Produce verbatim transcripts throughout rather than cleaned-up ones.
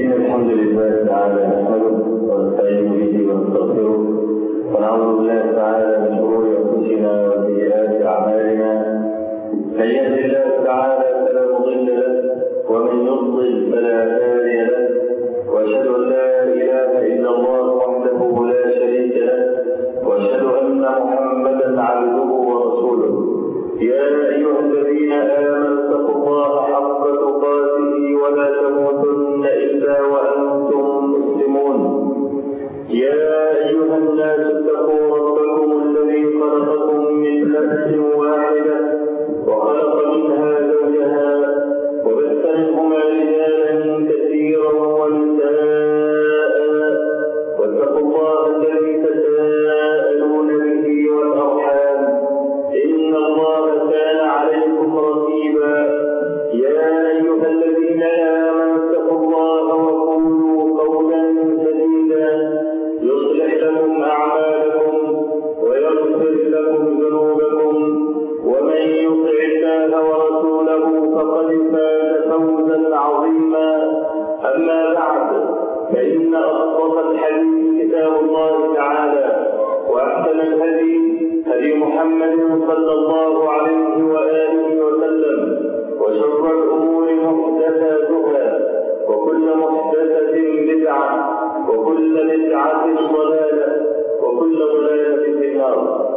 إن الحمد لله تعالى نحمده ونستعين به ونستغفره ونعوذ بالله تعالى من شرور أنفسنا وسيئات أعمالنا. من يهد الله تعالى فلا مضل له ومن يضلل فلا هادي له، وأشهد أن لا إله إلا الله وحده لا شريك له، وأشهد أن محمدا عبده ورسوله. يا أيها الذين آمنوا اتقوا الله حق تقاته ولا تموتن إلا وأنتم مسلمون. يا أيها الناس اتقوا ربكم الذي خلقكم من نفس واحدة وخلق منها زوجها وبث منهما رجالا كثيرا ونساء، واتقوا الله الذي تساءلون به والأرحام إن الله كان عليكم رقيبا. يا أيها الذين آمنوا اتقوا الله وقولوا قولا سديدا يصلح لكم أعمالكم ويغفر لكم ذنوبكم، ومن يطع الله ورسوله فقد فاز فوزا عظيما. أما بعد، فإن أصدق الحديث كتاب الله تعالى، وأحسن الهدي هدي محمد صلى الله عليه وآله وسلم، وشر الأمور محدثاتها، وكل محدثة بدعة، وكل بدعة ضلالة، وكل ضلالة في النار.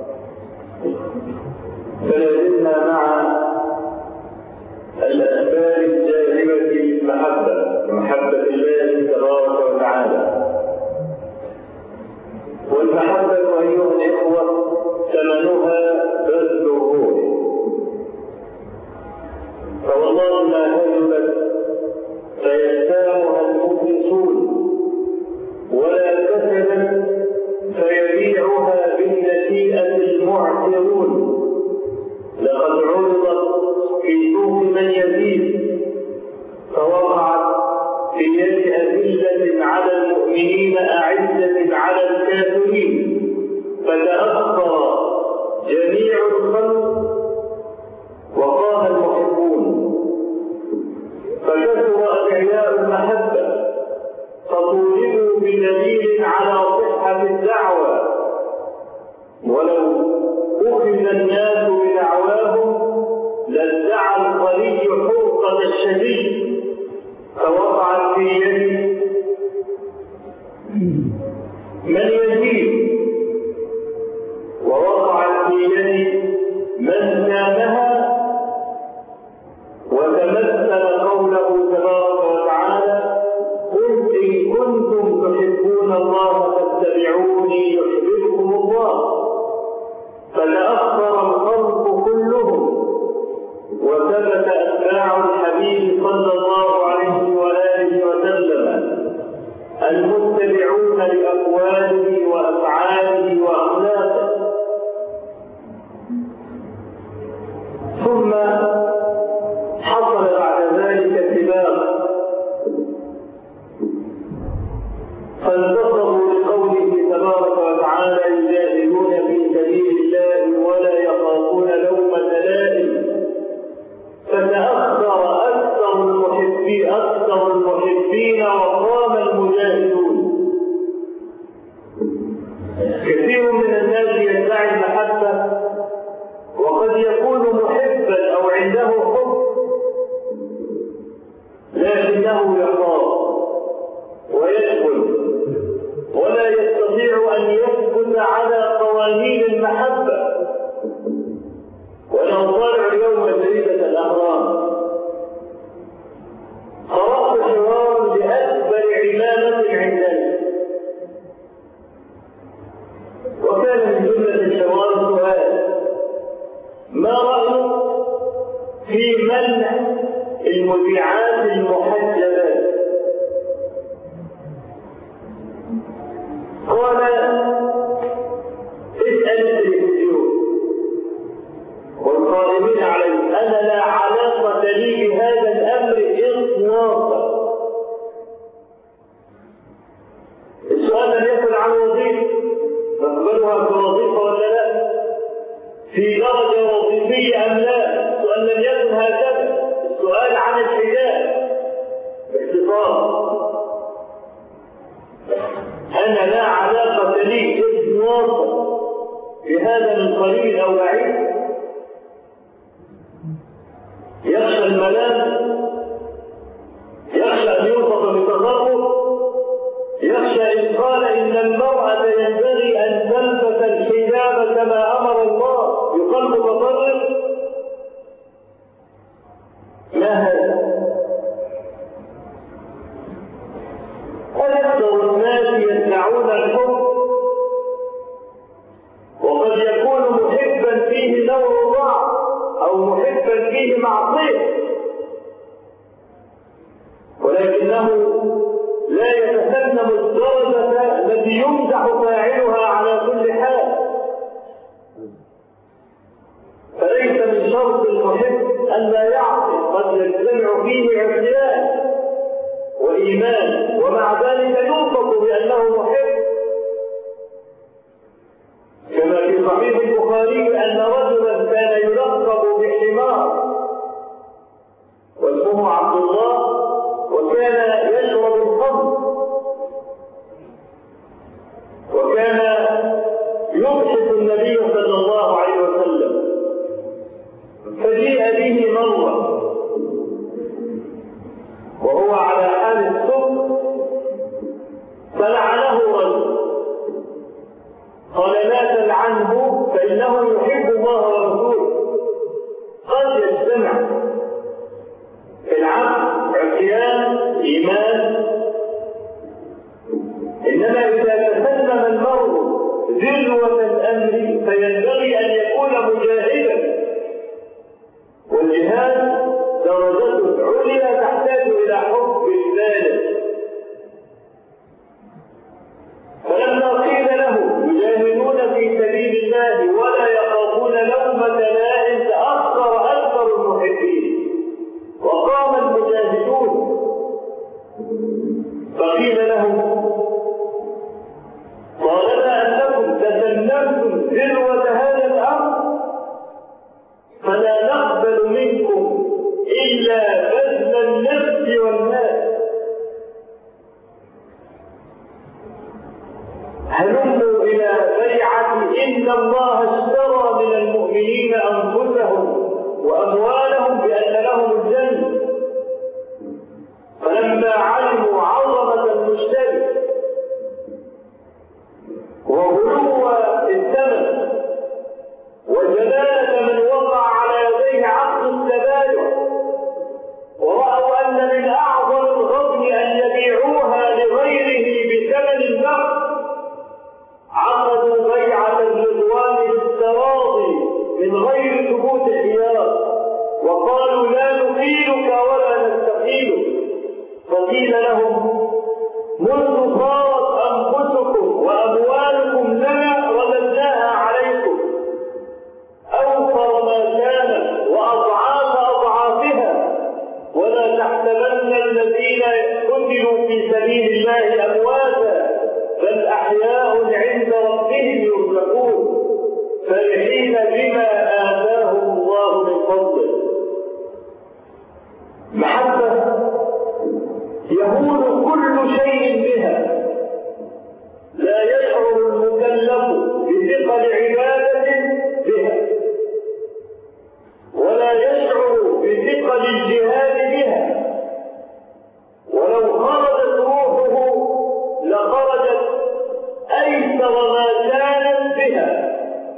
فلازلنا مع الأسباب الجاذبة للمحبة، محبة الله تبارك وتعالى. والمحبة أيها الإخوة ثمنها بذل الروح، فوالله ما هزلت فيستامها المخلصون، ولا كسبت فيبيعها بالنسيئة المعسرون. لقد عرضت في سوق من يزيد فوقعت في يد أذلة على المؤمنين أعزة على الكافرين، فتأثر جميع الخلق وقام المحبون، فكثر أدعياء المحبة فطولبوا بدليل على صحة الدعوة. ولو أخذ الناس بدعواهم لادعى القلي حرقة الشديد، فوقعت في يد من يزيد، ووقعت في يد من سامها، وتمثل قوله تبارك وتعالى: قل إن كنتم تحبون الله فاتبعوني يحببكم الله. فتأثر الخلق كلهم، وثبت أتباع الحبيب صلى الله عليه وآله وسلم المتبعون لأقواله وأفعاله وأخلاقه. ثم حصل بعد ذلك اتباع، فانتصروا لقوله تبارك وتعالى: يجاهدون في سبيل الله ولا يخافون لومة لائم. فتأثر أكثر المحبين أكثر المحبين وقام المجاهدون. كثير من الناس يدعي المحبة وقد يكون محبا أو عنده حب، لكنه يخاف ويشغل ولا يستطيع أن يثبت على قوانين المحبة. ولو طالع اليوم جريدة الأهرام قرأت حوار لأكبر عمامة عندنا، وكان من جملة الحوار سؤال: ما رأيك في منع المذيعات المحجبات؟ قال: اسأل التلفزيون والقائمين عليه، أنا لا علاقة لي بهذا الأمر إطلاقا. السؤال لم يكن عن وظيفة نقبلها كوظيفة ولا لا، في درجة وظيفية أم لا، السؤال لم يكن هكذا. السؤال عن الحجاب باختصار، أنا لا علاقة لي اسم واصل بهذا من قريب أو بعيد؟ يخشى الملام، يخشى أن يوصف بتصرف، يخشى إن قال إن المرأة ينبغي أن تلبس الحجاب كما أمر الله يقال متطرف. ما هذا؟ أكثر الناس يدعون الحب، وقد يكون محبا فيه نوع ضعف أو محبا فيه معصية، ولكنه لا يتسلم الدرجة التي يمدح فاعلها على كل حال. فليس من شرط المحب أن لا يعصي، قد يجتمع فيه عصيان وإيمان ومع ذلك يوصف بأنه محب. كما في صحيح البخاري أن رجلا كان يلقب بحمار واسمه عبد الله، وكان يشرب الخمر، وكان يبحث النبي صلى الله عليه وسلم، فجيء به مرة وهو على حال السكر فلعنه رجل، قال لا تلعنه فإنه يحب الله ورسوله. قد يجتمع في العبد عصيان إيمان، إنما إذا تسلم المرء ذروة الأمر فينبغي أن يكون مجاهدا، والجهاد درجته عليا تحتاج إلى حب الذات. فلما قيل له يجاهدون في سبيل الله ولا يخافون لومة لائم تأثر أكثر المحبين وقام المجاهدون. فقيل له طالما أنكم تسلمتم ذروة هذا الأمر فلا نقبل منكم إلا بذل النفس والمال. هلموا إلى بيعة إن الله اشترى من المؤمنين أنفسهم وأموالهم بأن لهم الجنة. فلما علموا عظمة المشتري وغلو الثمن وجلالة من وقع على يديه عقد التبايع، ورأوا أن من أعظم الغبن أن يبيعوها لغيره بثمن نقد، عقدوا بيعة الرضوان بالتراضي من غير ثبوت خيار، وقالوا لا نقيلك ولا نستقيلك. فقيل لهم منذ صارت أنفسكم وأموالكم لنا رددناها عليكم أوفر ما كانت وأضعاف أضعافها، ولا تحسبن الذين قتلوا في سبيل الله أمواتا بل أحياء عند ربهم يرزقون فرحين بما آتاهم الله من فضله. محبة يهون كل شيء بها، لا يشعر المكلف بثقل عبادة بها، ولا يشعر بثقل الجهاد بها، ولو خرجت روحه لخرجت أيسر ما كانت بها.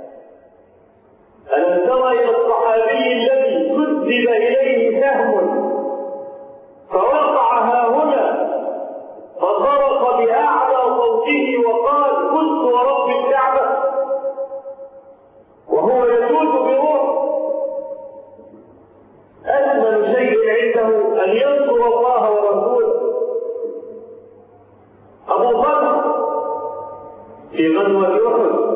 ألم تر إلى الصحابي الذي كذب إليه سهم فوقع هاهنا فصرخ بأعلى صوته وقال قلت ورب الكعبة، وهو يجوز بروح. أجمل شيء عنده أن ينصر الله ورسوله. أبو بكر في غزوة أحد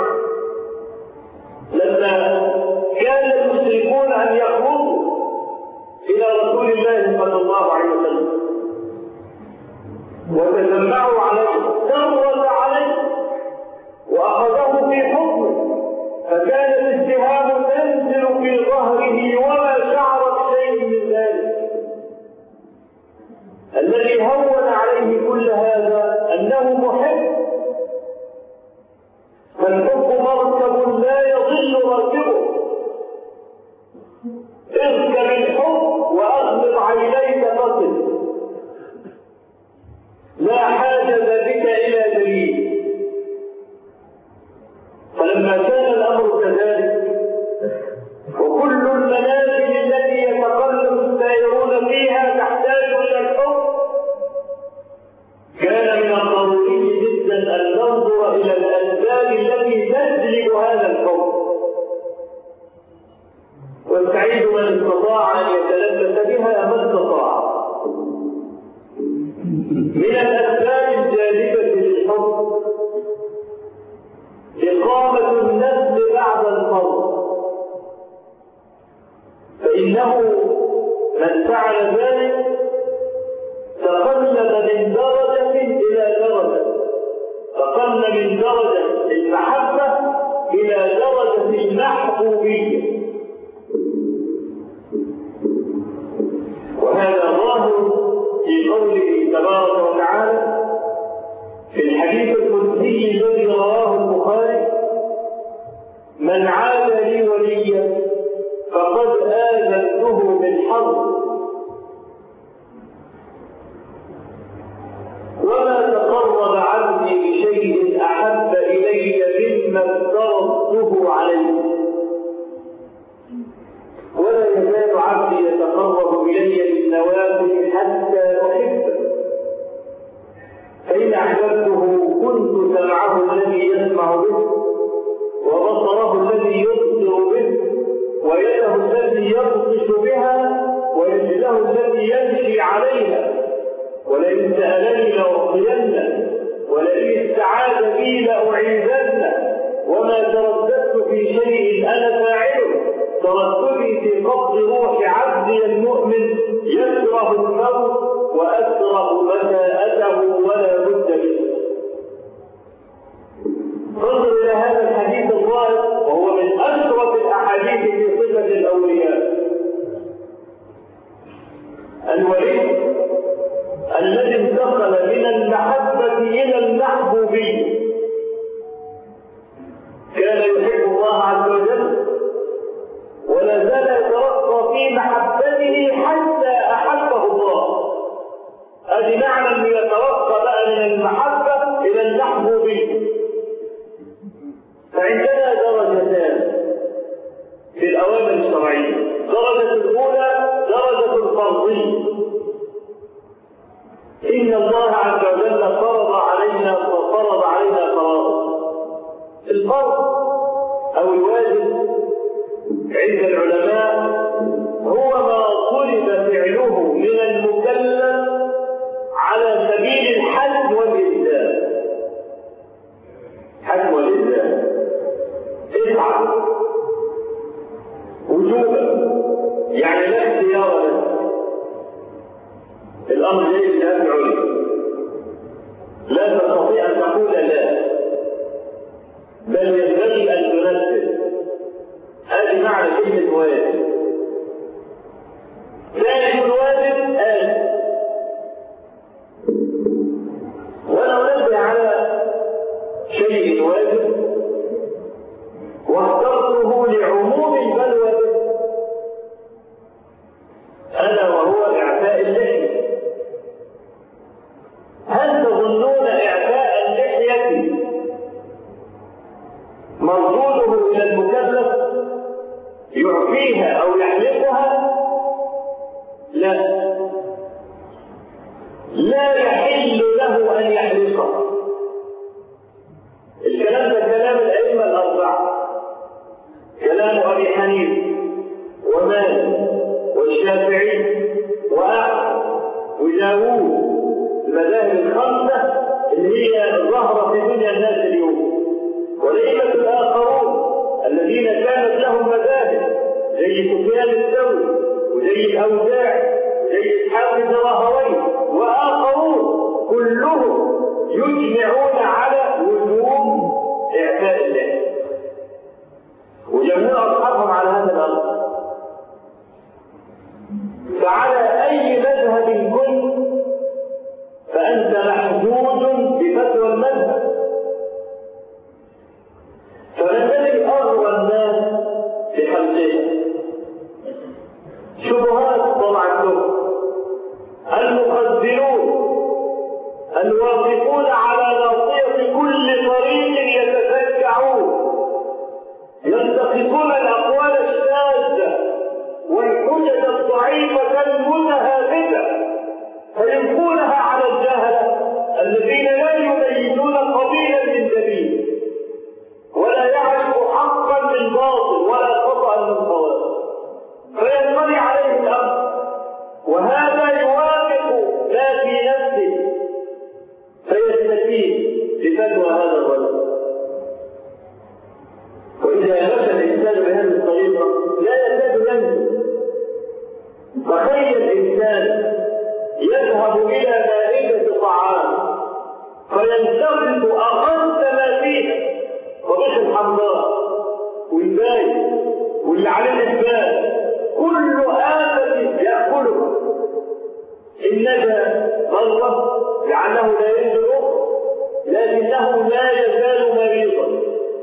لما كان المشركون أن يخرجوا إلى رسول الله صلى الله عليه وسلم وتجمعوا عليه دورت عليه وأخذه في حكمه، فكان الاتهام تنزل في ظهره وما شعر بشيء من ذلك. الذي هون عليه كل هذا أنه محب لا حاجة بك إلى دليل. فلما كان الأمر كذلك وكل المنازل التي يتقلب السائرون فيها تحتاج إلى الحكم، كان من الضروري جدا أن ننظر إلى الأسباب التي تجلب هذا الحكم، والسعيد من استطاع أن يتلبس بها ما استطاع. من الأسباب الجالبة للحكم إقامة النسل بعد الفرض، فإنه من فعل ذلك تقلب من درجة إلى درجة، تقل من درجة المحبة إلى درجة المحبوبية. وهذا ظاهر في قوله تبارك وتعالى في الحديث القدسي الذي رواه البخاري: من عاد لي وليا فقد آذنته بالحرب، وما تقرب عبدي بشيء أحب إلي مما افترضته عليه، ولا يزال عبدي يتقرب إلي بالنوافل حتى أحبه، فإن أحببته كنت سمعه الذي يسمع به، وبصره الذي يبصر به، ويده التي يبطش بها، ورجله التي يمشي عليها. ولئن سألني لأعطينه، ولئن استعاذ بي لأعيذنه، وما ترددت في شيء أنا فاعله، ترددي في قبض روح عبدي المؤمن يكره الموت وأكره مساءته ولا بد منه. انظر إلى هذا الحديث الظاهر، وهو من أشرف الأحاديث في صفة الأولياء. الولي الذي انتقل من المحبة إلى المحبوبية كان يحب الله عز وجل، ولا زال يترقى في محبته حتى أحبه الله. هذه معنى أن يترقى بقى من المحبة إلى المحبوبية. فعندنا درجتان في الأوامر الشرعية: درجة الأولى درجة الفرضية. إن الله عز وجل فرض علينا فرض علينا فرائض. الفرض أو الواجب عند العلماء هو ما طلب فعله من المكلف على سبيل الحد والإلزام. حد والإلزام افعل وجوبا، يعني لا اختيار له. الأمر ليس أفعل، لا تستطيع أن تقول لا، بل ينبغي أن تنفذ. هذه معنى كلمة واجب. ثاني الواجب آل. وأنا أنبه على شيء واجب واخترته لعموم البلوى به، ألا وهو إعفاء اللحية. هل تظنون إعفاء اللحية مردوده إلى المكلف يعفيها أو يحلقها؟ لا، لا يحل له أن يحلقها. الكلام ده كلام الأئمة الأربعة، كلام أبي حنيفة ومالك والشافعي وأحمد وداوود، المذاهب الخمسة اللي هي ظاهرة في دنيا الناس اليوم. والأئمة الآخرون الذين كانت لهم مذاهب زي سفيان الثوري وزي الأوزاعي وزي إسحاق بن راهويه وآخرون كلهم يجمعون على وجوب إعفاء اللحية، وجميع أصحابهم على هذا الأمر. فعلى أي مذهب كنت فأنت محدود بفتوى المذهب. فما الذي أغرى الناس بخلقه؟ شبهات طلعت لهم. المخزنون الواقفون على ناصية كل طريق يتفكعون، يلتقطون الأقوال الشاذة والحجج الضعيفة المتهافته فيلقونها على الجهلة الذين لا يميزون قبيلا من دليل، ولا يعرف حقا من باطل ولا خطأ من صواب، فينطلي عليه الأمر، وهذا يوافق ما في نفسه فيستفيد بفتوى هذا الرجل. وإذا مشى الإنسان بهذه الطريقة لا يكاد ينجو. تخيل الإنسان يذهب إلى مائدة طعام فينتقد أقل ما فيه، طبيخ الحمراء والباي واللي عليه البال كل آفة يأكله، إن نجا مرة لعله لا ينجو أخرى، لكنه لا يزال مريضا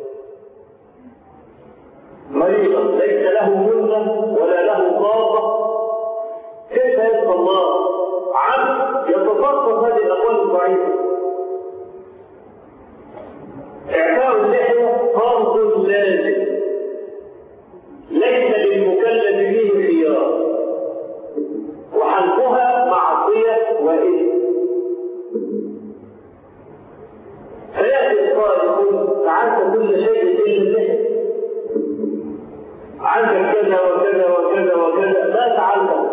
مريضا ليس له منة ولا له طاقة. كيف يبقى الله عبد يتصرف هذه الأقوال الضعيفة؟ إعفاء اللحية فرض لازم ليس للمكلف به خيار، وحلقها معصية وإثم. فيأتي القائل يقول فعلت كل شيء إلا اللحية، عندك كذا وكذا وكذا وكذا ما فعلته.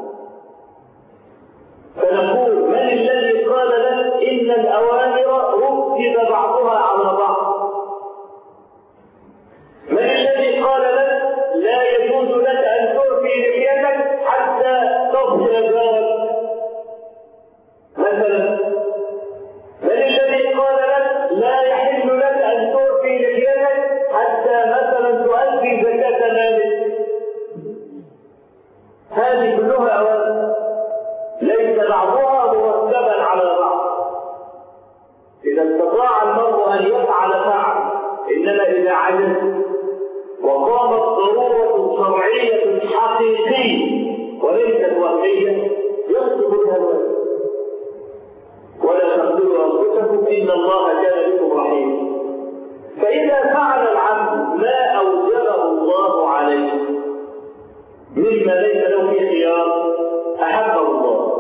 فنقول من الذي قال لك إن الأوامر رتب بعضها على بعض؟ من الذي قال لك لا يجوز لك أن تعفي لحيتك حتى تصل جارك مثلا؟ من الذي قال لك لا يحل لك أن تعفي لحيتك حتى مثلا تؤدي زكاة مالك؟ هذه كلها أوامر ليس بعضها مرتبا على بعض. إذا استطاع المرء أن يفعل فعل، إنما إذا عجز وقامت ضرورة شرعية حقيقية وليست وهمية يصدق بها الواجب. ولا تقتلوا أنفسكم إن الله كان بكم رحيما. فإذا فعل العبد ما أوجبه الله عليه مما ليس له فيه خيار أحبه الله.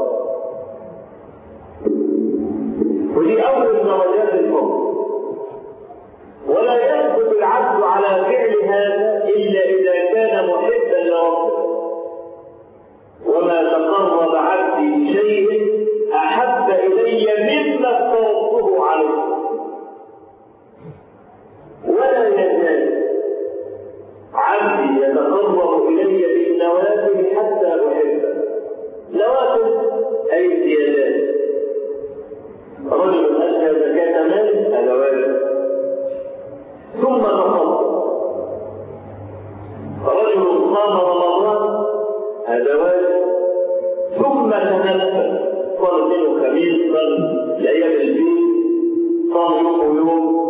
ودي أول درجات الحب. ولا يثبت العبد على فعل هذا إلا إذا كان محبا لربه. وما تقرب عبدي بشيء أحب إلي مما افترضته عليه. ولا يزال عبدي يتقرب إلي بالنوافل حتى أحبه. نوافل أي زيادات. رجل أدى زكاة مال هذا واجب، ثم تصدق. رجل صام رمضان هذا واجب، ثم تنفل صار منه خميس صام ليالي البيت صام يوم ويوم.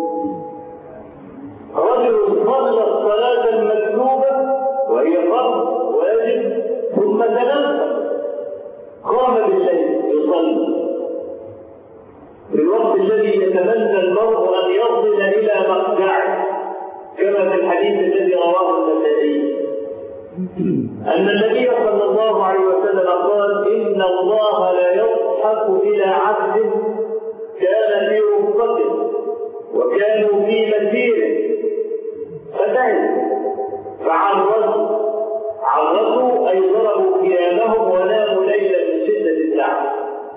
رجل صلى الصلاة المكتوبة وهي فرض واجب ثم تنفل قام بالليل يصلي في الوقت الذي يتمنى المرء أن يصل إلى مخدعه، كما في الحديث الذي رواه النسائي أن النبي صلى الله عليه وسلم قال إن الله لا يضحك إلى عبد كان في رفقته وكانوا في مسيره فتعب فعرضوا عرضوا أي ضربوا قيامهم وناموا ليلا من شدة التعب،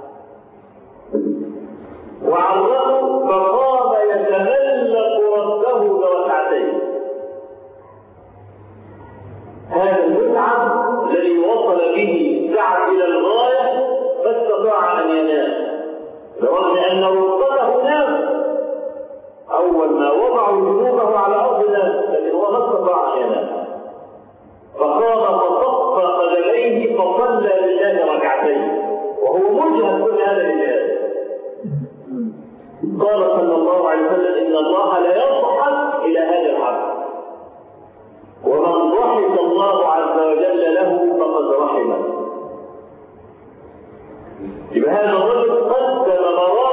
وعرضوا فقام يتملق ربه بركعتين. هذا المتعب الذي وصل به سعد إلى الغاية فاستطاع أن ينام، رغم أن رفقته نام. أول ما وضعوا جنوبه على أرض نام، لكن هو ما استطاع أن ينام، فقام فصف قدميه فصلى لله ركعتين وهو مجهد كل هذا الجهاد. قال صلى الله عليه وسلم إن الله لا يضحك إلى هذا العبد، ومن ضحك الله عز وجل له فقد رحمه. يبقى هذا الرجل قدم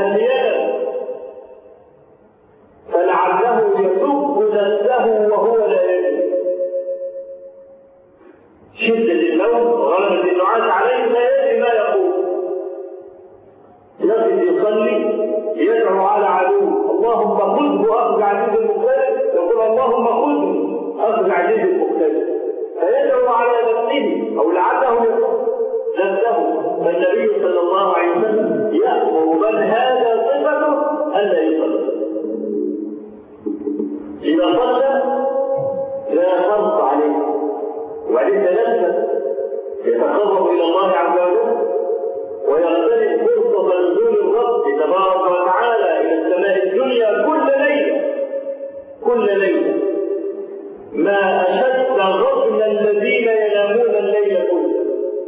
فلينم فلعله يسب نفسه وهو لا يدري. شدة النوم وغلبة النعاس عليه لا يدري ما يقول. يقف يصلي يدعو على عدوه اللهم خذه أخذ عزيز المقتدر، يقول اللهم خذه أخذ عزيز المقتدر، فيدعو على نفسه أو لعله يقول نفسه. فالنبي صلى الله عليه وسلم يأمر من هذا صفته ألا يصلي. إذا صلى لا فرض عليه وبعدين تنفس يتقرب إلى الله عز وجل ويغتنم فرصة نزول الرب تبارك وتعالى إلى السماء الدنيا كل ليلة كل ليلة. ما أشد غفل الذين ينامون الليل كله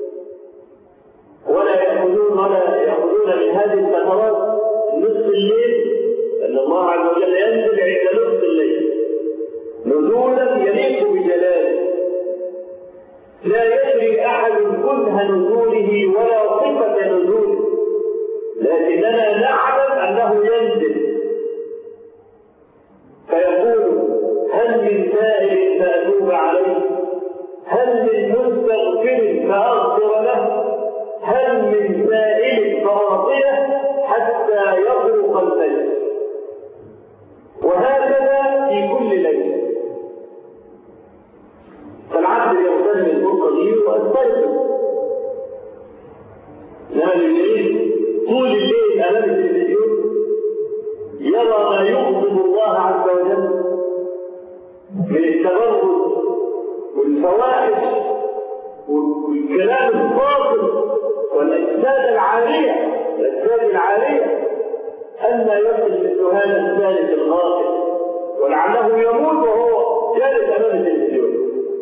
ولا يأخذون ولا يأخذون من هذه الفترات نصف الليل، أن الله عز وجل ينزل عند نصف الليل نزولا يليق بجلاله لا يدري أحد كنه نزوله ولا صفة نزوله، لكننا نعلم أنه ينزل فيقول هل من سائل فأتوب عليه، هل من مستغفر فأغفر له، هل من سائل فأعطيه حتى يغرق الفجر. وهكذا في كل ليلة. فالعبد يغتنم الفرصة دي ويستيقظ. لما الليل طول الليل أمام التلفزيون يرى ما يغضب الله عز وجل من التبرج والفواحش والكلام الباطل والأجساد العارية الأجساد العارية أن يصل مثل هذا الثالث الغافل ولعله يموت وهو جالس أمام التلفزيون.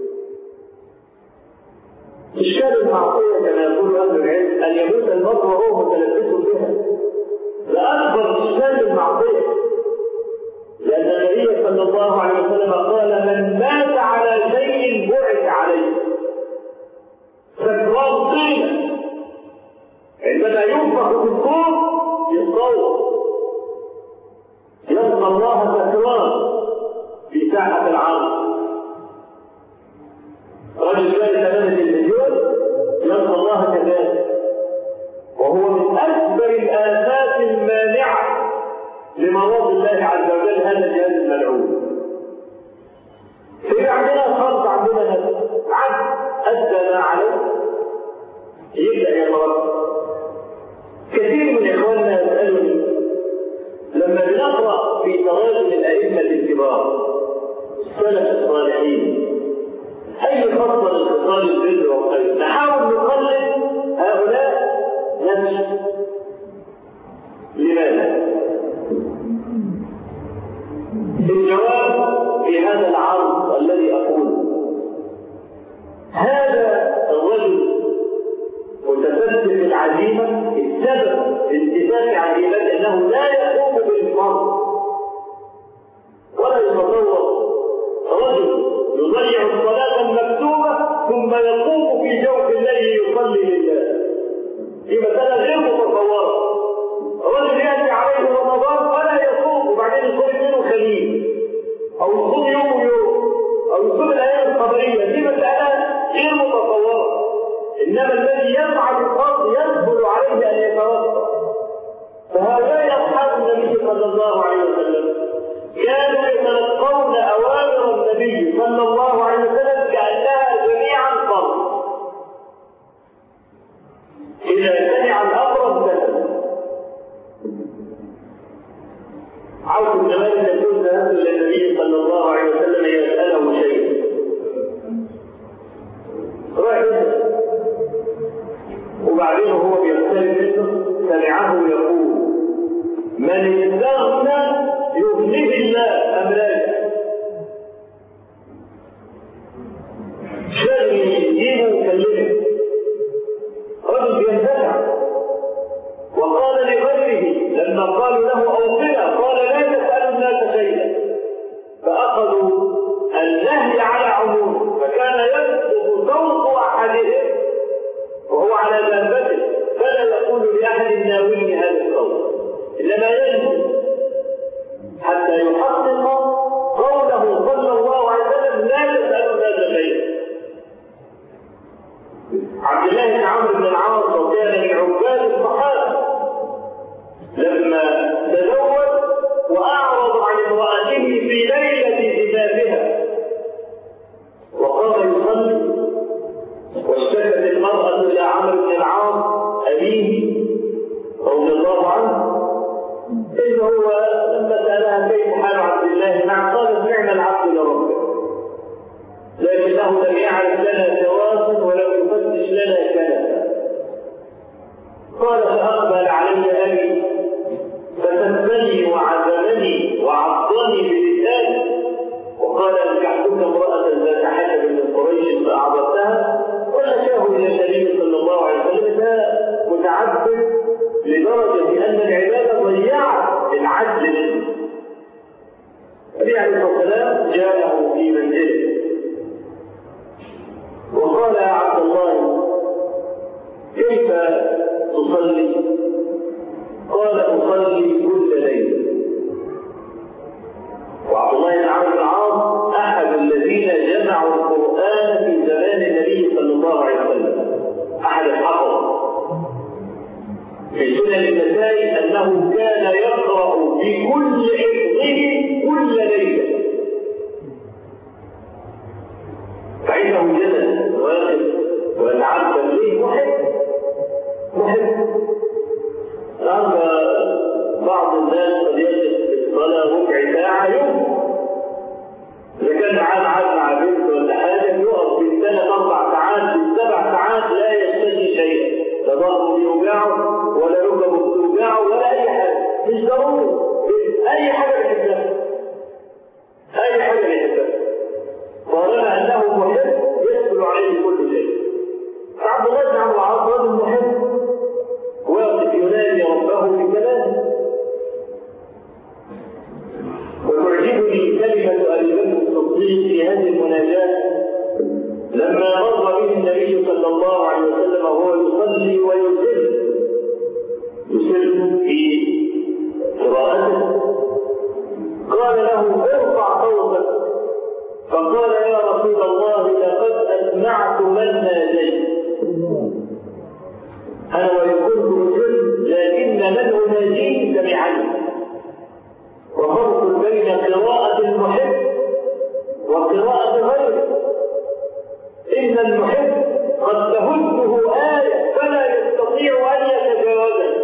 إشكال المعصية كما يقول أهل العلم أن يموت المرء وهو متلبس بها، لأكبر إشكال المعصية، لأن النبي صلى الله عليه وسلم قال من مات على شيء بعث عليه. سكران طينة عندما ينفخ في الصور يتطور يلقى الله سكران في ساحة العرض. رجل جالس امام التلفزيون يلقى الله كذلك، وهو من اكبر الافات المانعه لمرض الله عز وجل هذا الجهاز الملعون. في عندنا فرض عندنا عبد ادى ما عليه يبدا يتوقف. كثير من اخواننا يسالوني لما بنقرا في تراجم الائمه الكبار السلف الصالحين أي خطوة لاتصال البر والخير نحاول نقلد هؤلاء نفس. لماذا؟ الجواب في هذا العرض الذي أقوله هذا الرجل متفسد العزيمة السبب في انتفاع عزيمته أنه لا يقوم بالفرض ولا يتصور رجل يضيع الصلاة المكتوبة ثم يقوم في جوف الليل يصلي لله. دي مسألة غير متصورة. رجل يأتي عليه رمضان ولا يصوم وبعدين يصوم منه خليل أو يصوم يوم ويوم أو يصوم الأيام القمرية، دي مسألة غير متصورة. إنما الذي يفعل الفرض يسهل عليه أن يتوسط. فهؤلاء أصحاب النبي صلى الله عليه وسلم كانوا يتلقون أوامر النبي صلى الله عليه وسلم كأنها جميعا فرض. إذا سمع الأمر امتثل. عوف بن مالك يقول ذهبت إلى النبي صلى الله عليه وسلم يسأله شيئا. راح وبعدين هو بيستلم منه سمعه يقول من استغنى يغنيه الله أملاكه. أنه لم يعرف لنا جوازا ولم يفتش لنا كنفا. قال فأقبل علي أبي فسبني وعزمني وعضني بلساني وقال أنكحتك امرأة ذات حسب من قريش فأعبدتها وحكاه إلى النبي صلى الله عليه وسلم. ده متعبد لدرجة أن العبادة ضيعت العدل منه. النبي عليه الصلاة والسلام جاءه في منزله وقال يا عبد الله كيف تصلي؟ قال أصلي كل ليلة. وعبد الله بن عمرو بن العاص أحد الذين جمعوا القرآن في زمان النبي صلى الله عليه وسلم، أحد الحفظ. في سنن النسائي أنه كان يقرأ في كل حفظه كل ليلة، فإنه جلس واقف ويتعبد ليه محب محب. الآن بعض الناس قد يقف في الصلاة ربع ساعة يوم، إذا كان معاه معاد مع بنت ولا حاجة يقف في السنة أربع ساعات بالسبع ساعات لا يشتكي شيئا، لا ضغطه يوجعه ولا ركبه توجعه ولا أي حاجة، مش ضروري أي حاجة بيحبها أي حاجة بيحبها طالما أنه محب يسهل عليه كل شيء. عبد الله بن عمرو العاص رجل محب واقف ينادي ربه بكلامه. وتعجبني كلمة أبي بكر الصديق في هذه المناجاة لما مر به النبي صلى الله عليه وسلم وهو يصلي ويسر يسر في قراءته، قال له ارفع صوتك، فقال يا رسول الله لقد أسمعت من ناديت، أنا وإن كنت مسلم لكن من أناجيه سمعني. وفرق بين قراءة المحب وقراءة غيره. إن المحب قد تهزه آية فلا يستطيع أن يتجاوزها.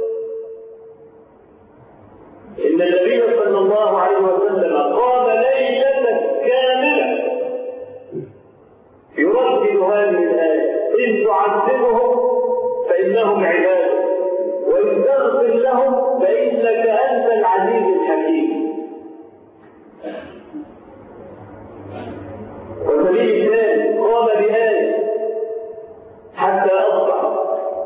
إن النبي صلى الله عليه وسلم قام ليلة كاملة يردد هذه الآية: إن تعذبهم فإنهم عباد وإن تغفر لهم فإنك أنت العزيز الحكيم. وسبيل الثاني قام بآية حتى أصبح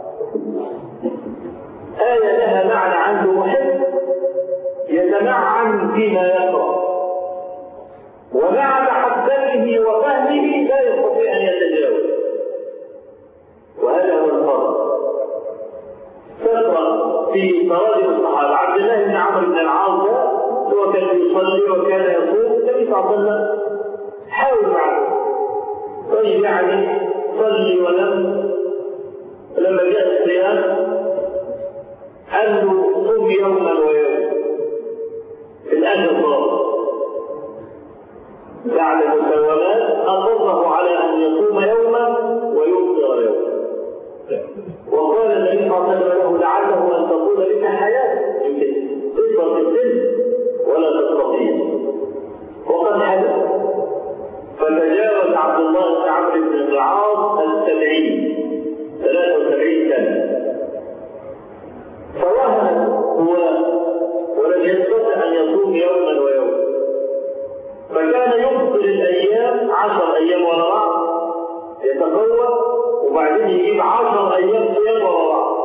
آية لها معنى عنده محب يتمعن فيما يقرأ، ومع محبته وفهمه لا يستطيع أن يتجاوز. وهذا هو الفرق. تقرأ في تراجم الصحابة عبد الله بن عمرو بن العاص هو كان يصلي وكان يصوم، النبي صلى الله عليه وسلم حاول معه، طيب يعني صلي ولم لما جاء الصيام قال له صم يوما ويوم الأجر صار بعد المساومات أصره على أن يصوم يوما ويفطر يوما. وقال النبي صلى الله عليه وسلم له لعله أن تطول بك حياة تكبر في السن ولا تستطيع، وقد حدث. فتجاوز عبد الله بن عمرو بن العاص السبعين ثلاثة وسبعين سنة، فوهن هو ولم يستطع أن يصوم يوما ويوما، فكان يفطر الأيام عشر أيام ورا بعض يتقوى، وبعدين يجيب عشر أيام صيام ورا بعض.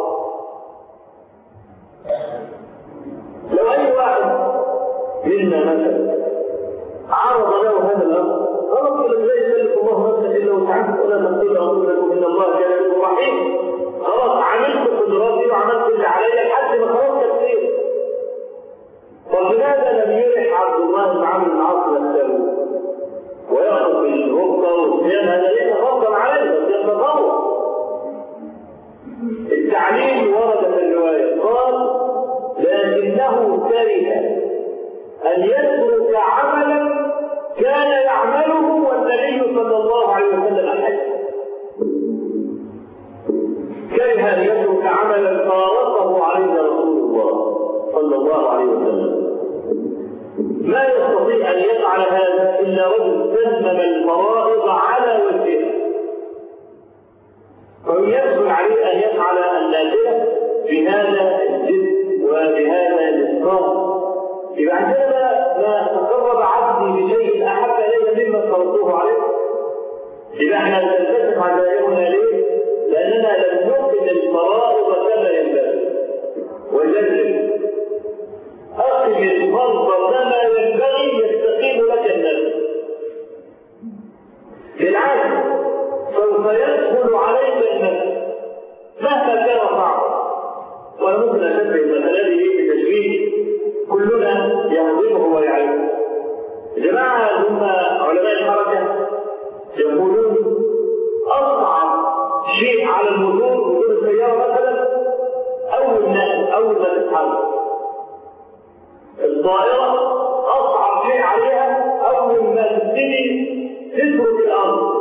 لو أي واحد منا مثلا عرض له هذا الأمر خلاص لا يكلف الله نفسا إلا وسعها ولا تقولوا أنفسكم إن الله كان بكم رحيم. خلاص عملت قدراتي وعملت اللي علي لحد ما خلاص كثير. ولماذا لم يرح عبد الله بن عمرو بن العاص نفسه ويأخذ بالرقة والصيام؟ هذا ليس فرضا عليه بس يتطوع. التعليل ورد في الرواية قال لكنه كره أن يترك عملا كان يعمله والنبي صلى الله عليه وسلم حي. كره أن يترك عملا فارقه عليه رسول الله صلى الله عليه وسلم. ما يستطيع أن يفعل هذا إلا رجل تمم الفرائض على أو يسهل عليه أن يفعل النافلة بهذا الجد وبهذا الإتقان. يبقى عندنا ما تقرب عبدي بشيء أحب إلي مما افترضته عليه. يبقى احنا نلتزم على دائرنا ليه؟ لأننا لم نقم الفرائض كما ينبغي. وجرب أقم الفرض كما ينبغي يستقيم لك النفس. بالعكس سوف يدخل عليك النفس مهما كان صعبا. وممكن أشبه المسألة دي بتشبيه كلنا يهضمه ويعرفه. جماعة هم علماء الحركة يقولون أصعب شيء على المرور وجود السيارة مثلا أول ما أول ما تتحرك. الطائرة أصعب شيء عليها أول ما تبتدي تترك الأرض.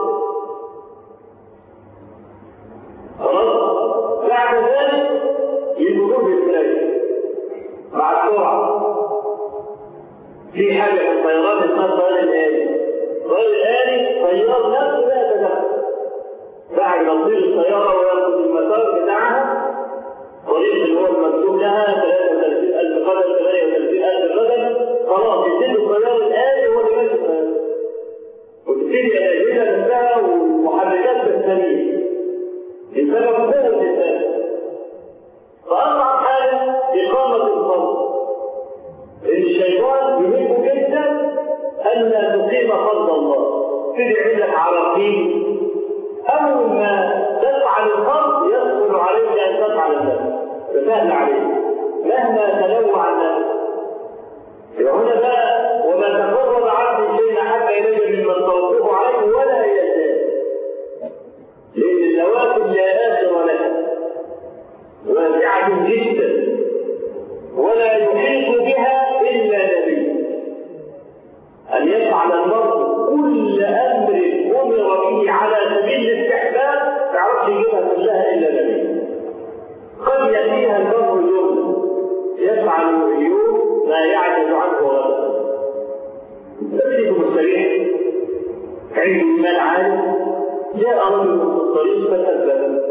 خلاص؟ بعد ذلك يدخل بالسلام مع السرعة. في حاجة في الطيارات اسمها الطيار الآلي. الطيار الآلي طيار نفسه لا يتدخل. بعد ما تطير السيارة وياخد المسار بتاعها طريق اللي هو المكتوب لها ثلاثة وثلاثين ألف قدم ثمانية وثلاثين ألف قدم، خلاص يبتدي الطيار الآلي هو اللي ماشي الطيارة. وتبتدي الأجهزة نفسها ومحركات بشرية بسبب قوة الإنسان. فأصعب حاجة إقامة الفرض. الشيطان يهمه جدا أن تقيم فرض الله. تدعي لك عراقيل أول ما تفعل الفرض يدخل عليك أن تفعل النفس. فسهل عليك مهما تنوع الناس. وهنا بقى وما تقرب عبدي شيء أحب إلي مما افترضته عليه ولا يزال. لأن النوافل لا آخر لها واسعة جدا ولا يحيط بها إلا نبي. أن يفعل المرء كل أمر أمر به على سبيل الاستحباب ما يعرفش يجيبها كلها إلا نبي. قد يأتيها المرء يوم يفعل اليوم ما يعجز عنه غدا. تفسير السريع عنده إيمان عالي جاء رجل في الطريق فكذب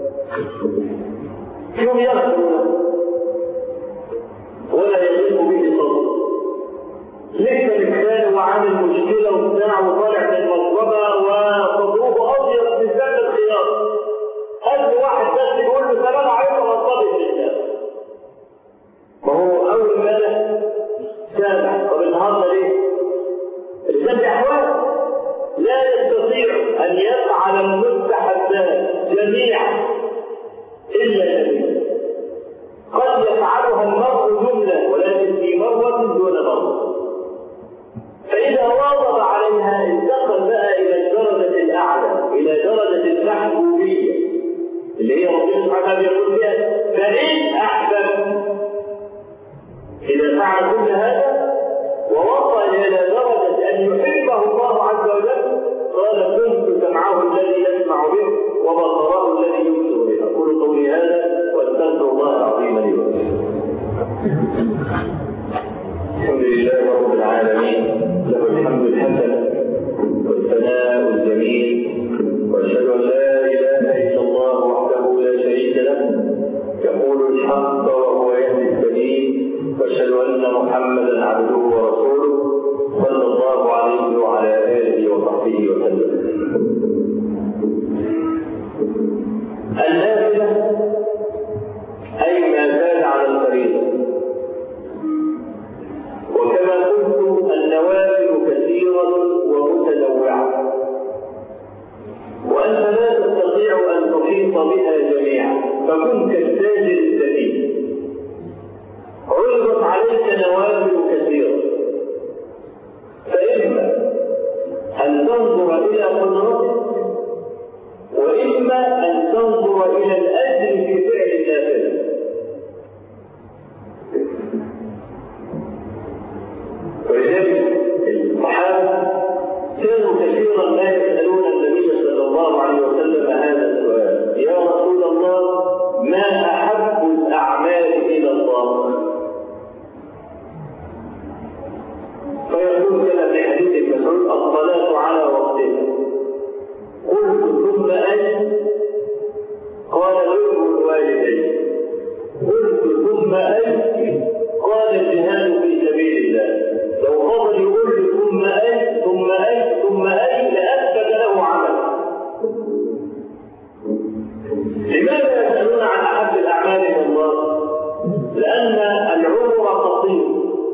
يوم يغفر له ولا يليق به صدر. لسه مكان وعامل مشكله وبتاع وطالع من المصلبه وصدره ابيض من دم الخيار. قال واحد بس يقول له سلام عليكم وانطلق لله. ما هو اول امبارح سامع. طب النهارده ليه؟ الانسان باحوال لا يستطيع ان يفعل المستحبات جميعا الا النبي. قد يفعلها المرء جمله ولكن في مره دون مره. فإذا واظب عليها انتقل بقى إلى الدرجة الأعلى إلى درجة المحبوبية اللي هي ربنا سبحانه يقول فيها فإن أحببت. إذا فعل كل هذا ووصل إلى درجة أن يحبه الله عز وجل قال كنت سمعه الذي يسمع به وبصره الذي يبصر به. أقول قولي هذا وأستغفر الله العظيم لي ولكم. الحمد لله رب العالمين له الحمد الحسن والثناء الجميل واشهد ان لا اله الا الله وحده لا شريك له يقول الحق وهو يهدي السبيل واشهد ان محمدا عبده ورسوله صلى الله عليه وعلى اله وصحبه وسلم. النافله اي ما زاد على الفريضه. وكما قلت النوافل كثيرة ومتنوعة وأنت لا تستطيع أن تحيط بها جميعا فكن كالتاجر السفيه. عرضت عليك نوافل كثيرة فإما أن تنظر إلى قدرتك وإما أن تنظر إلى الأجر في فعل النافلة. ولذلك الصحابة كانوا كثيرا لا يسألون النبي صلى الله عليه وسلم هذا السؤال: يا رسول الله ما أحب الأعمال إلى الله؟ فيقول كما في حديث مسعود: الصلاة على وقتها. قلت ثم أي؟ وبر الوالدين. قلت ثم أي؟ قال الجهاد في سبيل الله. لو فضل يقول ثم أي ثم أي ثم أي لأثبت له عمل. لماذا يسألون عن أحب الأعمال إلى الله؟ لأن العمر قصير،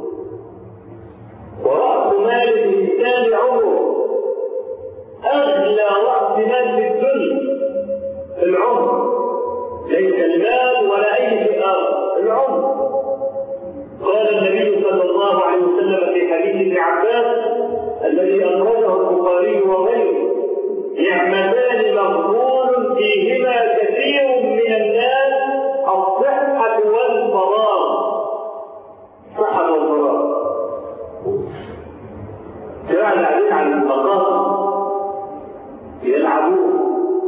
ورأس مال الإنسان عمره. أغلى رأس مال في الدنيا العمر، ليس المال ولا أي شيء آخر، العمر. قال النبي صلى الله عليه وسلم في حديث ابن عباس الذي أخرجه البخاري وغيره: نعمتان مغبون فيهما كثير من الناس، الصحة والفراغ. الصحة والفراغ. جماعة قاعدين على المقاصد يلعبون.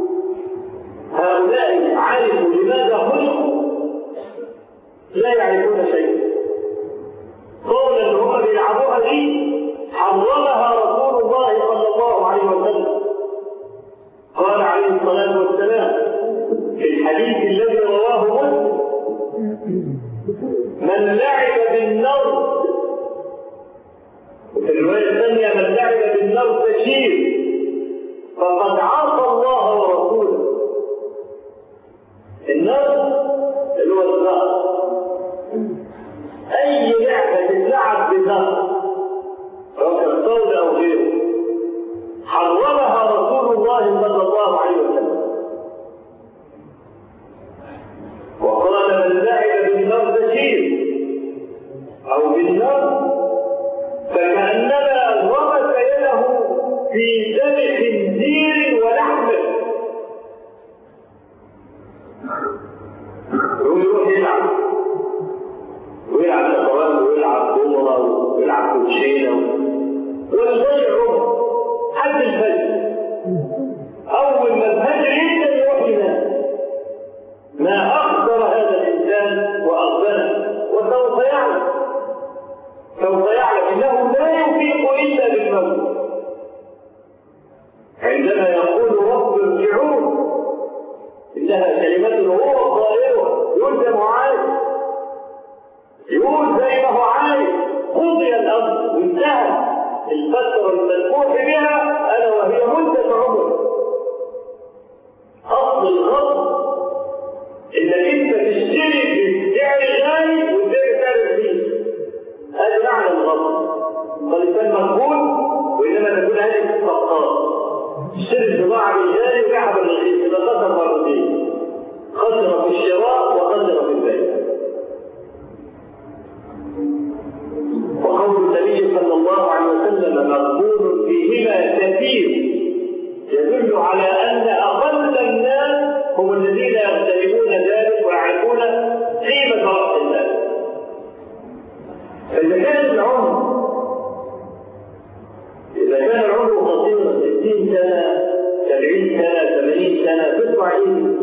هؤلاء عرفوا لماذا خلقوا، لا يعرفون شيئا. قولا ان هم بيلعبوها دي حرمها رسول الله صلى الله عليه وسلم. قال عليه الصلاه والسلام في الحديث الذي رواه مسلم: من لعب بالنار، وفي الروايه الثانيه من لعب بالنار تشير، فقد عصى الله ورسوله. النار اللي هو الزهر، أي لعبة تتلعب بالنار سواء كانت صوت أو غيره حرمها رسول الله صلى الله عليه وسلم. وقال من لعب بالنار تشير أو بالنار فكأنما غمس يده في دم خنزير ولحمه. يروح يلعب ويلعب شطرنج ويلعب دومنة ويلعب كوتشينة ويضيع عمره حد الفجر. أول ما الفجر يبدأ يروح ينام. ما أخطر هذا الإنسان وأغفله، وسوف يعلم سوف يعلم أنه لا يفيق إلا بالموت. عندما يقول رب ارجعون إنها كلمة هو ظاهره يلزم عارف، يقول زي ما هو عارف قضي الأمر وانتهى الفترة المسموح بها ألا وهي مدة عمر. أصل الغضب إنك أنت تشتري بالسعر غالي والسعر سعر رخيص. هذا معنى الغضب. فالإنسان مقبول وإنما تكون هذه الصفقات. تشتري البضاعة بالغالي وبيعها بالرخيص، إذا خسر مرتين، خسر في الشراء وخسر في البيع. وقول النبي صلى الله عليه وسلم مقبول فيهما كثير يدل على أن أقل الناس هم الذين يغتنمون ذلك ويعرفون قيمة رأس المال. فإذا كان العمر إذا كان العمر قصيرا ستين سنة سبعين سنة ثمانين سنة تطلع إيه؟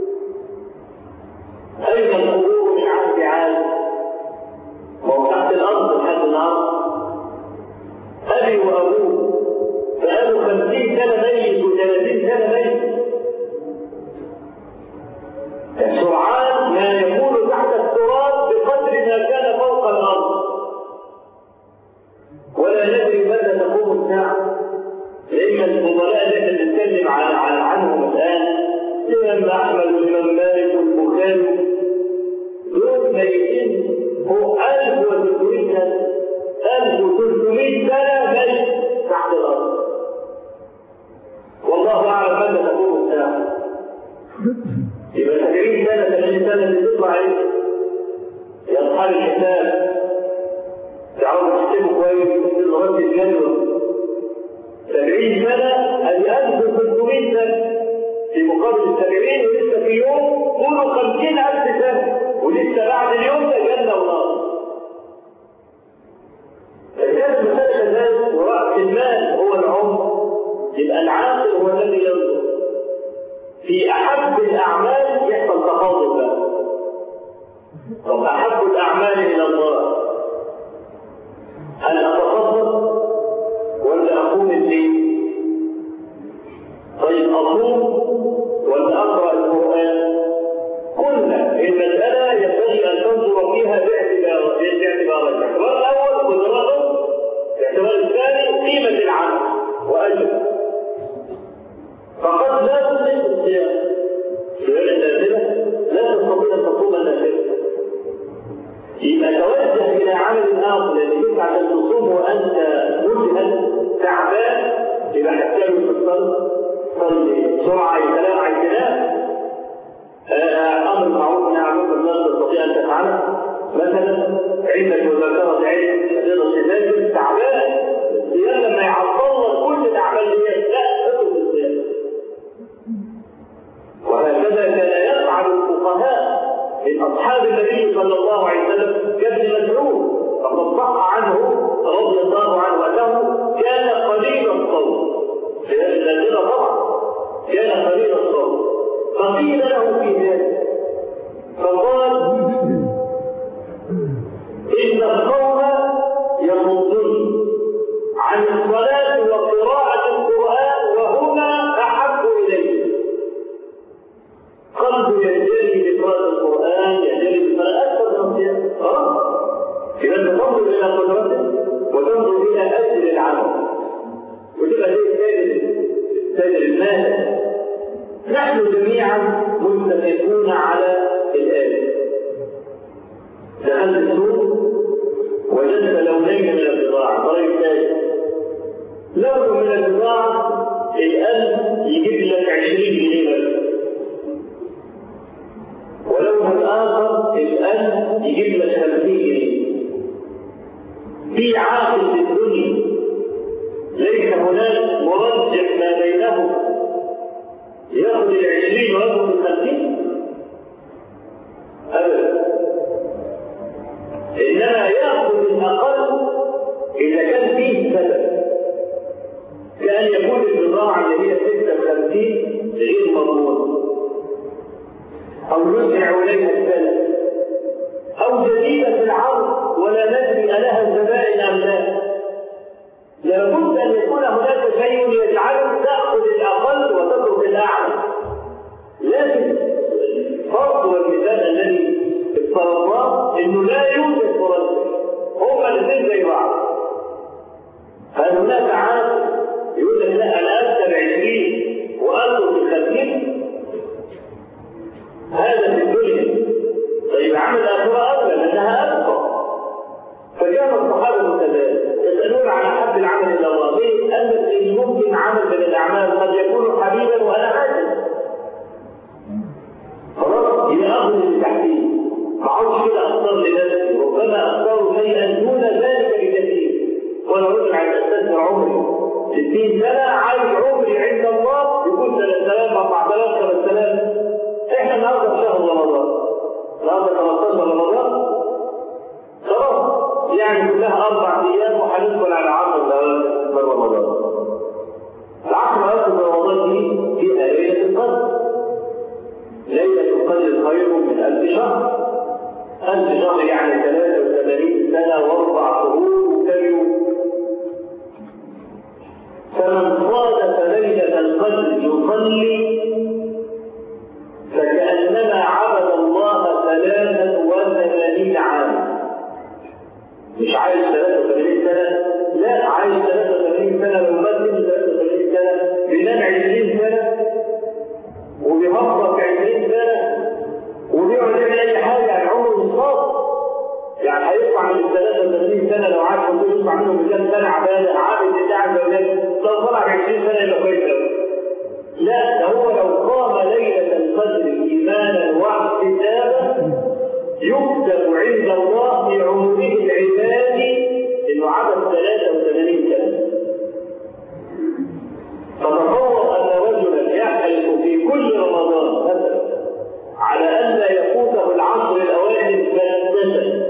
أين القبور من عهد عاد؟ وهو تحت الأرض لحد النهار. أبي وأبوه فقالوا خمسين سنة ميت وثلاثين سنة ميت. سرعان ما يكون تحت التراب بقدر ما كان فوق الأرض، ولا ندري متى تقوم الساعة. لأن الفضلاء التي نتكلم عن عن عنهم الآن الإمام أحمد والإمام مالك والبخاري دول ميتين فوق ألف وثلاثمائة سنة، ألف وثلاثمائة سنة ميت تحت الأرض. والله أعلم متى تقوم الساعة. يبقى سبعين سنة ثمانين سنة اللي تطلع عليه يا أصحاب الحساب تعالوا تحسبوا كويس مثل لغاية الجدول. سبعين سنة أدي ألف وثلاثمائة سنة في مقابل السبعين، ولسه في يوم قولوا خمسين ألف سنة، ولسه بعد اليوم ده جنة ونار. فكان المسألة ذلك ورأس المال هو العمر. يبقى العاقل هو الذي ينظر في أحب الأعمال يحصل تفاضل بقى. طب أحب الأعمال إلى الله هل أتصدق ولا أقوم الليل؟ طيب أصوم ولا أقرأ القرآن؟ المسألة ينبغي أن تنظر فيها باعتبارين. الاعتبار الأول قدرته، الاعتبار الثاني قيمة العمل وأجله. فقد لا تصح الصيام صيام النافلة، لا تستطيع أن تصوم النافلة، يبقى توجه إلى عمل آخر، لأن كنت عشان تصوم وأنت مجهد تعبان يبقى حتى يفطر صلي بسرعة يتلاعب عن كلام أمر معروف نعمل الناس تستطيع أن تفعله. مثلا عندك مذاكرة علم تقدر تذاكر تعبان، الصيام لما يعطل كل الأعمال دي لا تدخل في الصيام. وهكذا كان يفعل الفقهاء من أصحاب النبي صلى الله عليه وسلم كابن مسعود، فقد صح عنه رضي الله عنه أنه كان قليل الصوم، لأن طبعا كان قليل الصوم، فقيل له في ذلك فقال إن الصوم يصدني عن الصلاة وقراءة القرآن وهما أحب إلي. قلب يجري بقراءة القرآن، يجري بقراءة أكثر من الصيام. خلاص إذا تنظر إلى قدرته وتنظر إلى أجل العمل وتبقى زي سائر الناس. نحن جميعا متفقون على الآية. دخلت السوق وجدت لونين من البضاعة، طيب ثالث لون من البضاعة الآن يجيب لك عشرين جنيه بس، ولون الآخر الآن يجيب لك خمسين جنيه. في عاقل في الدنيا ليس هناك مرجح ما بينهم ياخذ العشرين وياخذ الخمسين أبدا، إنما ياخذ الأقل إذا كان فيه سبب، كأن يكون البضاعة اللي هي ستة وخمسين غير مضمونة أو يسرع إليها السلف أو جديدة في العرض ولا ندري ألها الزبائن أم لا. لابد أن يكون هناك شيء يجعلك تأخذ الأقل وتترك الأعلى. لكن الفرق والمثال الذي افترضناه إنه لا يوجد مرتب، هما الاثنين زي بعض. هل هناك عاقل يقول لك لا أنا أبدأ بعشرين وأترك الخمسين؟ هذا في الدنيا. طيب عمل الآخرة أولى لأنها أبقى. فكان الصحابة كذلك يسألون عن أحب العمل إلى الله. ليه؟ أن ممكن عمل من الأعمال قد يكون حبيبا وأنا عاجز. خلاص يبقى أخذ التحديد. ما عاوز كده أختار لنفسي، ربما أختار شيئا دون ذلك بكثير. وأنا رجل عن أستاذ عمري ستين سنة، عايز عمري عند الله يكون ثلاثة آلاف أربعة آلاف خمسة آلاف. إحنا النهارده في شهر رمضان، النهارده خمستاشر رمضان، خلاص يعني كلها أربع أيام وهندخل على عشر الأواخر من رمضان. العشر الأواخر من رمضان دي فيها ليلة القدر. ليلة القدر خير من ألف شهر. ألف شهر يعني ثلاثة وثمانين سنة وأربع شهور وكم يوم. فمن صادف ليلة القدر يصلي فكأنما عبد الله ثلاثا وثمانين عاما. مش عايز ثلاثة وثمانين سنة، لا عايز ثلاثة وثمانين سنة. لو مات ثلاثة وثمانين سنة بينام عشرين سنة وبيهبط عشرين سنة وبيقعد يعمل أي حاجة عن عمره الصاد. يعني هيطلع من ثلاثة وثمانين سنة لو عاش ممكن يطلع منه مليون سنة عبادة عابد بتاع الزوجات، لو طلع عشرين سنة يبقى كويس قوي. لا، ده هو لو قام ليلة القدر إيمانا واحتسابا يكتب عند الله في عمره العبادي إنه عبد ثلاثة وثمانين سنة. فتصور أن رجلا يحلف في كل رمضان مثلا على أن لا يفوته العشر الأوائل بلدة،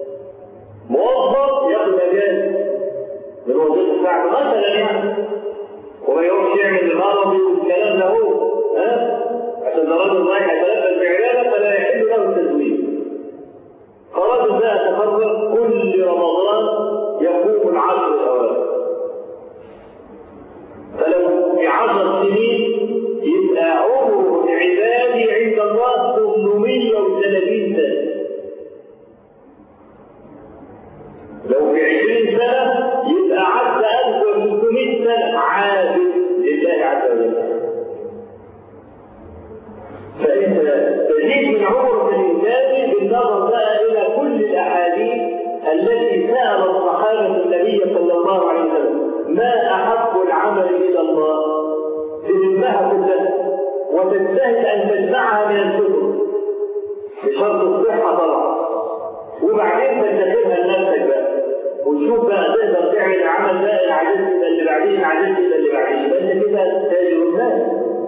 موظف ياخذ اجازه من وظيفه بتاعته مثلا يعني، وما يروحش يعمل الغرض والكلام ده هو ها عشان ده راجل رايح يتلبس بعياده فلا يحل له التزويج. فالراجل ده يتفرغ كل رمضان يقوم العشر الاوائل، فلو في عشر سنين يبقى عمره العبادي عند إلى الله ثمانمائة وثلاثين سنة. لو في عشرين سنة يبقى عدى ألف وستمائة سنة عابد لله عز وجل. فأنت تزيد من عمر الإنسان بالنظر بقى إلى كل الأحاديث التي سأل الصحابة النبي صلى الله عليه وسلم ما أحب العمل إلى الله، تلمها كلها وتجتهد أن تجمعها من الكتب بشرط الصحة طبعا، وبعدين تتخذها لنفسك بقى وتشوف بقى تقدر تعمل العمل ده اللي عجزت يبقى اللي بعدين، عجزت يبقى اللي بعدين، يبقى انت كده تاجر الناس.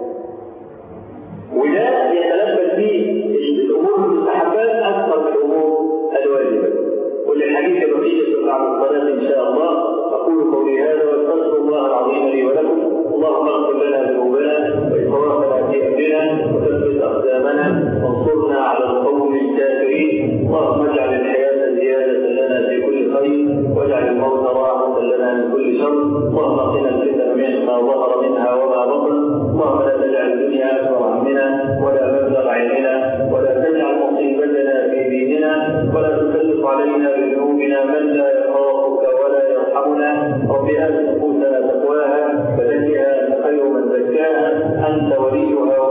وده يتلبس فيه الامور المستحبات اكثر من الامور الواجبات. وللحديث الرقيق بعد الصلاه ان شاء الله اقول قولي هذا واستغفر الله العظيم لي ولكم. اللهم اغفر لنا ذنوبنا واسرافنا في امرنا وثبت اقدامنا وانصرنا على القوم الكافرين. اللهم اجعل الحياه زياده لنا في كل خير واجعل الموت راحه لنا من كل شر. اللهم قنا الفتن مما ظهر منها وما بطن. اللهم لا تجعل الدنيا اكبر همنا ولا مبلغ علمنا ولا تجعل مصيبتنا في ديننا ولا تسلط علينا بذنوبنا من لا يخافك ولا يرحمنا. رب آت نفوسنا تقواها فزكها أنت خير من زكاها أنت وليها